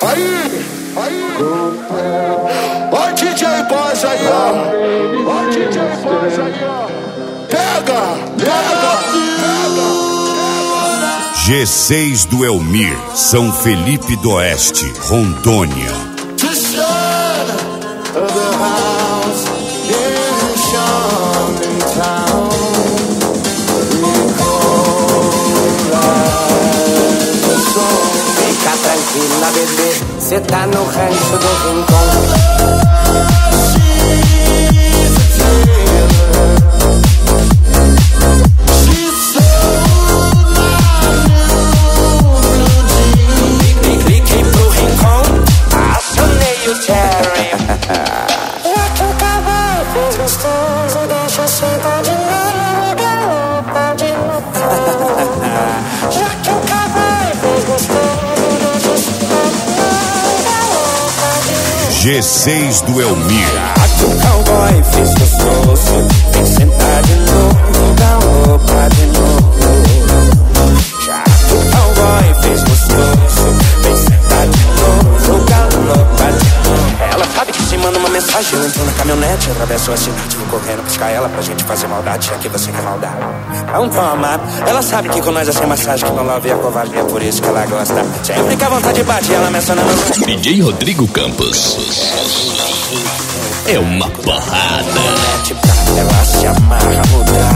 Ó DJ Boss aí, ó. Ó DJ Boss aí, ó. Pega. G6 do Elmir, São Felipe do Oeste, Rondônia. Fica tranquila, bebê, cê tá no rancho do Rincão. Clique pro Rincão, acionei o Terry. Já que o cavalo fez gostoso, deixa eu sentar de novo, galopa de novo. Já que o cavalo fez gostoso, deixa eu sentar de novo, galopa de novo. G6 do Elmir. Já que o cowboy fez gostoso, vem sentar de novo, galopa de novo. Já que o cowboy fez gostoso, vem sentar de novo, galopa de novo. Ela sabe que se manda uma mensagem, eu entro na caminhonete, atravesso a cidade, vou correndo buscar ela pra gente fazer maldade, já que você quer maldade. Então toma, ela sabe que com nós é sem massagem, que não love a covarde, é por isso que ela gosta. Sempre que a vontade bate, ela menciona no... DJ Rodrigo Campos. É uma porrada. Ela se amarra, muda.